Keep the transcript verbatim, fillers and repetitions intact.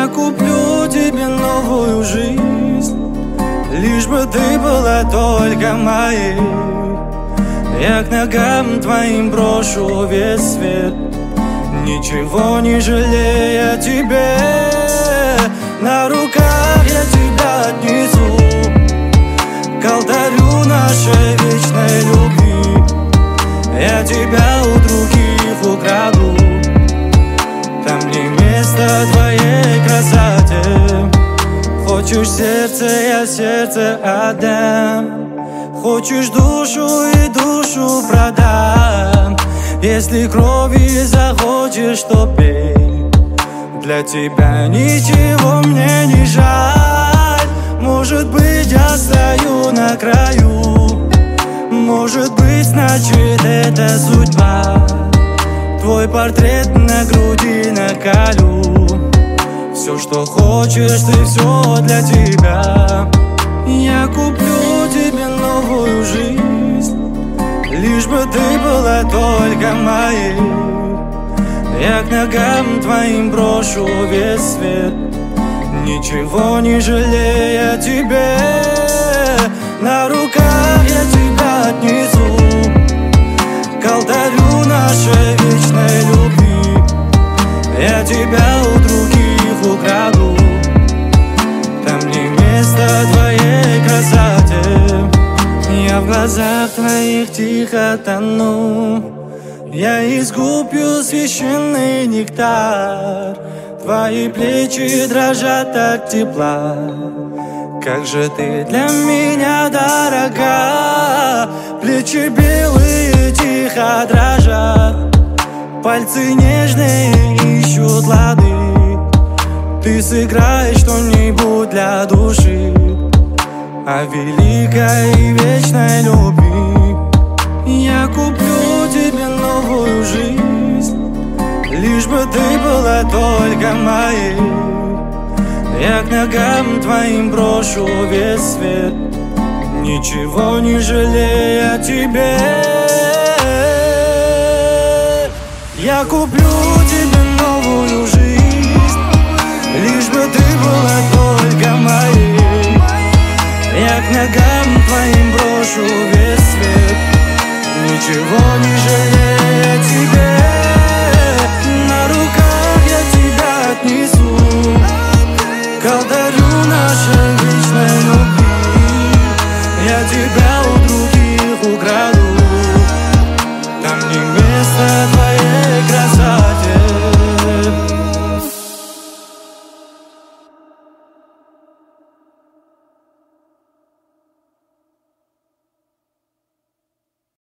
Я куплю тебе новую жизнь, лишь бы ты была только моей. Я к ногам твоим брошу весь свет, ничего не жалея тебе. На руках я тебя отнесу к алтарю нашей вечной любви. Я тебя у других украду, там не место твоей красоте. Хочешь сердце, я сердце отдам. Хочешь душу, и душу продам. Если крови захочешь, то пей. Для тебя ничего мне не жаль. Может быть, я стою на краю, может быть, значит, это судьба. Твой портрет на груди наколю. Все, что хочешь, ты, все для тебя. Я куплю тебе новую жизнь, лишь бы ты была только моей. Я к ногам твоим брошу весь свет, ничего не жалея тебе. На руках я тебя отнесу к алтарю нашей вечной любви. Я тебя у других украду, там не место твоей красоте. Я в глазах твоих тихо тону, я искупью священный нектар. Твои плечи дрожат от тепла, как же ты для меня дорога. Плечи белые тихо дрожат, пальцы нежные ищут лады. Ты сыграй что-нибудь для души о великой и вечной любви. Я куплю тебе новую жизнь, лишь бы ты была только моей. Я к ногам твоим брошу весь свет, ничего не жалея тебе. Я куплю тебе новую жизнь, лишь бы ты была только моей. Я к ногам твоим брошу весь свет, ничего не жалея тебе. На руках я тебя отнесу к алтарю нашей вечной любви. Я тебя у других